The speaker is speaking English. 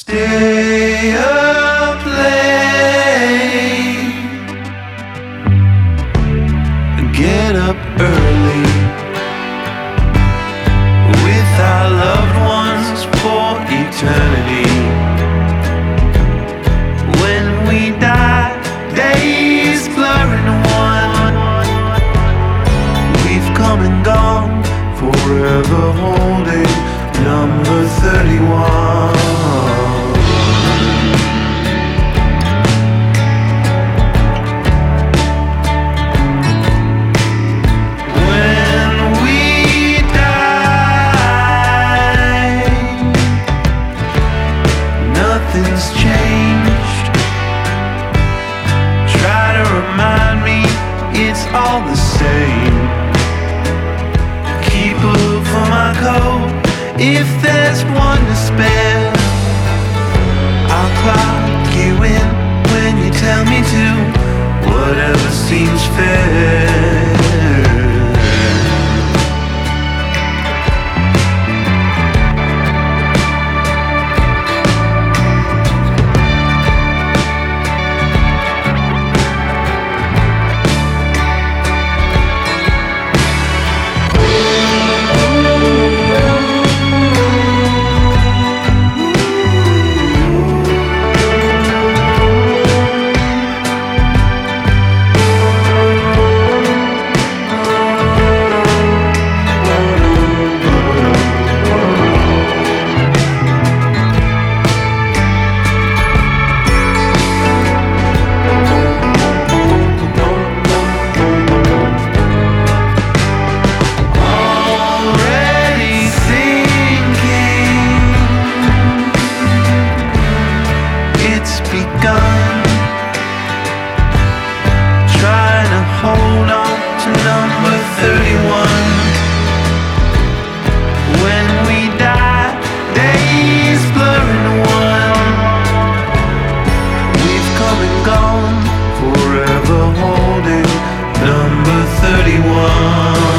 Stay up late and get up early with our loved ones for eternity. When we die, days blur into one. We've come and gone, forever holding number 31. Nothing's changed. Try to remind me it's all the same. Keep a hook for my coat if there's one to spare. I'll clock you in when you tell me to, whatever seems fair. Trying to hold on to number 31. When we die, days blur into one. We've come and gone, forever holding number 31.